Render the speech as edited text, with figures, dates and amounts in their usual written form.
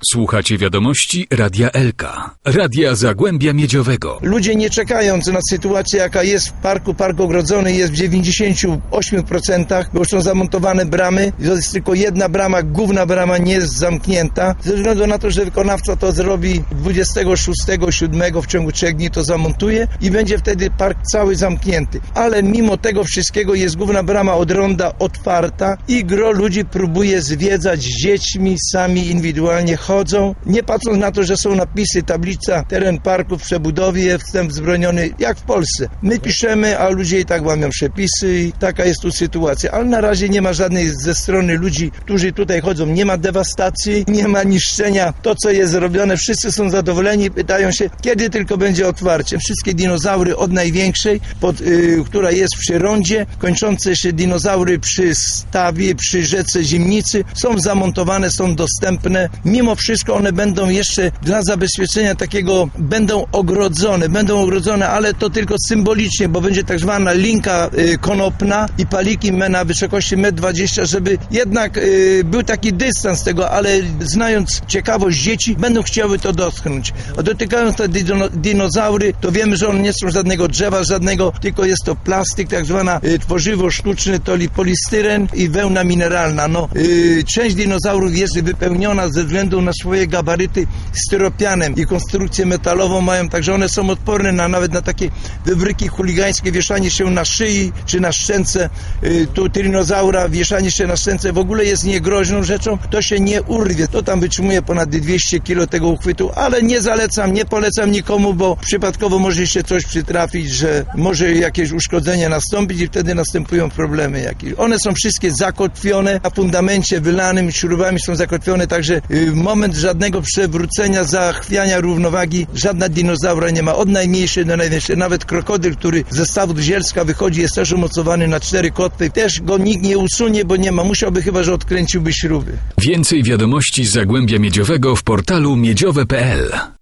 Słuchacie wiadomości Radia Elka, Radia Zagłębia Miedziowego. Ludzie nie czekając na sytuację, jaka jest w parku, park ogrodzony jest w 98%, bo już są zamontowane bramy. Jest tylko jedna brama, główna brama nie jest zamknięta. Ze względu na to, że wykonawca to zrobi 26/7 w ciągu 3 dni to zamontuje i będzie wtedy park cały zamknięty. Ale mimo tego wszystkiego jest główna brama od ronda otwarta i gro ludzi próbuje zwiedzać z dziećmi, sami indywidualnie chodzą, nie patrząc na to, że są napisy, tablica, teren parku w przebudowie, wstęp wzbroniony, jak w Polsce. My piszemy, a ludzie i tak łamią przepisy i taka jest tu sytuacja. Ale na razie nie ma żadnej ze strony ludzi, którzy tutaj chodzą, nie ma dewastacji, nie ma niszczenia. To, co jest zrobione, wszyscy są zadowoleni, pytają się, kiedy tylko będzie otwarcie. Wszystkie dinozaury od największej, która jest przy rondzie, kończące się dinozaury przy stawie, przy rzece Zimnicy, są zamontowane, są dostępne. Mimo wszystko one będą jeszcze dla zabezpieczenia takiego, będą ogrodzone, ale to tylko symbolicznie, bo będzie tak zwana linka konopna i paliki na wysokości 1,20 m, żeby jednak był taki dystans tego, ale znając ciekawość dzieci, będą chciały to dotknąć. A dotykając te dinozaury, to wiemy, że one nie są żadnego drzewa, tylko jest to plastik, tak zwana tworzywo sztuczne, to polistyren i wełna mineralna. Część dinozaurów jest wypełniona ze względu na swoje gabaryty styropianem i konstrukcję metalową mają, także one są odporne nawet na takie wybryki chuligańskie, wieszanie się na szyi czy na szczęce tu dinozaura, wieszanie się na szczęce w ogóle jest niegroźną rzeczą, to się nie urwie, to tam wytrzymuje ponad 200 kg tego uchwytu, ale nie zalecam, nie polecam nikomu, bo przypadkowo może się coś przytrafić, że może jakieś uszkodzenie nastąpić i wtedy następują problemy jakieś. One są wszystkie zakotwione, na fundamencie wylanym, śrubami są zakotwione, także moment żadnego przewrócenia, zachwiania równowagi, żadna dinozaura nie ma, od najmniejszej do największej. Nawet krokodyl, który ze stawów zielska wychodzi, jest też umocowany na 4 kotwy. Też go nikt nie usunie, bo nie ma. Musiałby chyba, że odkręciłby śruby. Więcej wiadomości z Zagłębia Miedziowego w portalu miedziowe.pl.